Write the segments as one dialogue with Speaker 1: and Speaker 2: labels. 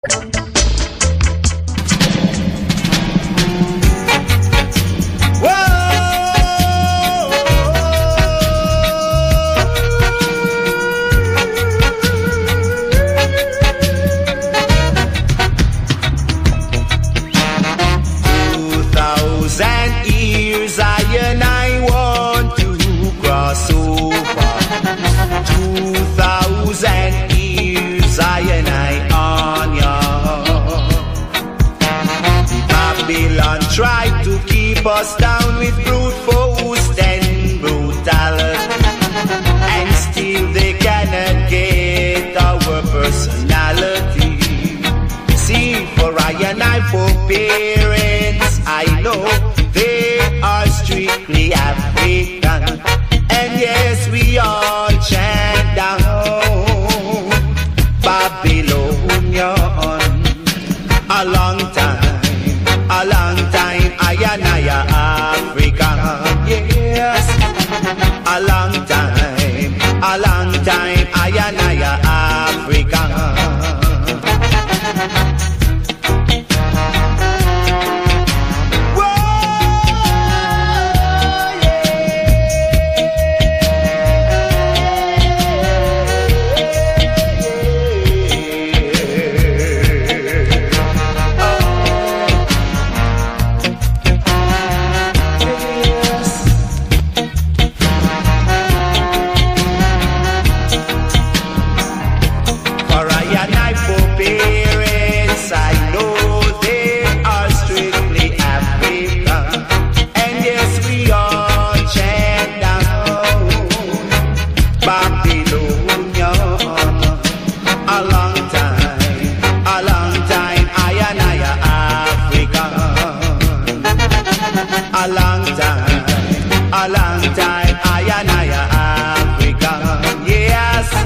Speaker 1: Us down with brute force and brutality, and still they cannot get our personality. See, for I and I, for parents, I know they are strictly African, and yes, we all chant down Babylonian. A long time, I and I are African, yes. A long time, I and I are African.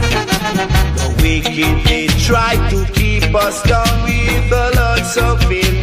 Speaker 1: They try to keep us down with the lots of fear.